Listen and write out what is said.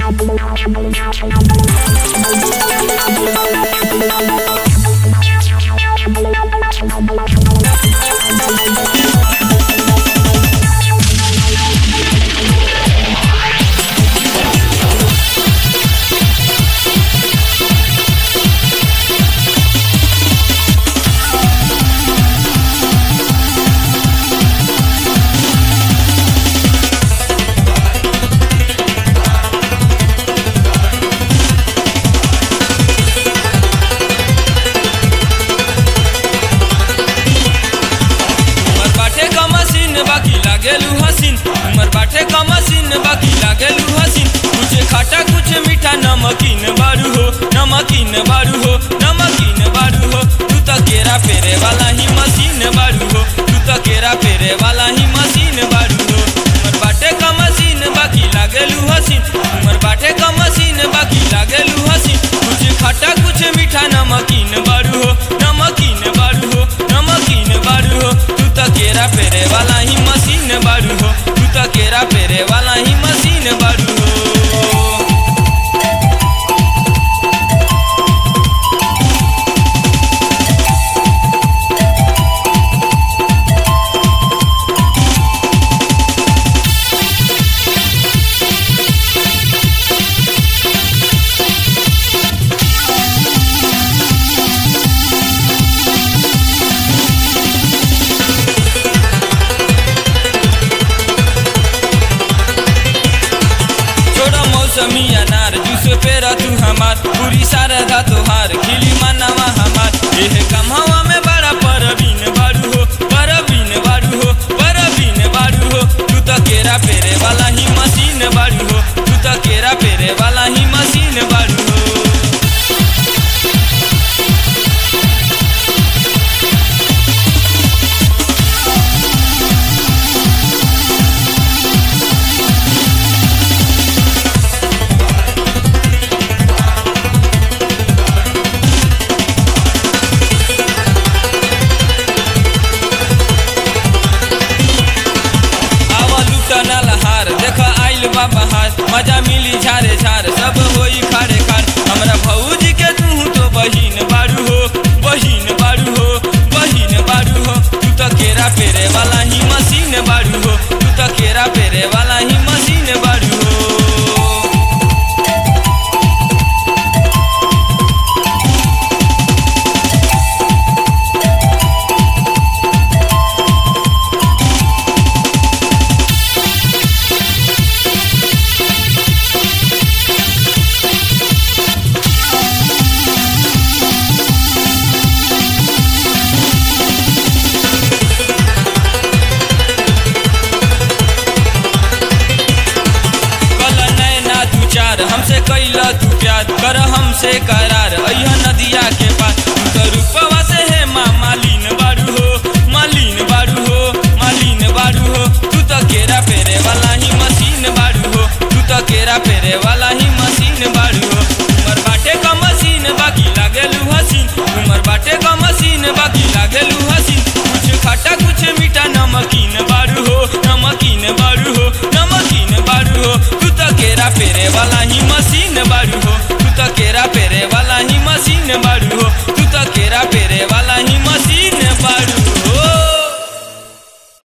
नमकीन बारू हो नमकीन बारू हो नमकीन बारू हो तू तो केरा फेरे वाला ही मशीन बारू हो तू तो केरा फेरे वाला ही मशीन बारू हो उमर बाटे का मशीन बाकी लागेलू हसीन उमर बाटे का मशीन बाकी लागेलू हसीन कुछ खट्टा कुछ मीठा नमकीन बारू हो नमकीन बारू हो नमकीन बारू हो तू तो केरा फेरे वाला ही मशीन बारू हो तू तो केरा फेरे वाला ही मशीन बारू हो। मौसमी अनार जूस पेरा तू हमार पूरी सारदा तोहार खिली मनवा हमार एह कमहवा में बड़ा परवीन बारू हो परवीन बारू हो परवीन बारू हो तू तो केरा फेरे वाला ही मशीन बारू हो तू तो केरा फेरे वाला ही मशीन बारू हो। बहार मजा मिली झारे झार सब होई खारे खार हमरा भौजी के तू तो बहिन बारू हो बहिन बारू हो बहिन बारू हो तू तो केरा फेरे वाला ही मशीन बारू हो तू तो केरा फेरे वाला ही मशीन बारू हो। हमसे कैला तू प्यार कर हमसे करार अय्या नदिया के पास तू तो रूपवा से है मालिन बारू हो मालिन बारू हो मालिन बारू हो तू तो केरा फेरे वाला ही मशीन बारू हो तू तो केरा फेरे वाला ही मशीन बारू हो उमर बाटे का मशीन बाकी लागेलू हसीन उमर बाटे का मशीन बाकी लागेलू हसीन कुछ खट्टा कुछ मीठा नमकीन बारू हो नमकीन बारू हो नमकीन बारू हो तू तो केरा फेरे वाला ही मशीन बारू हो तू तो केरा फेरे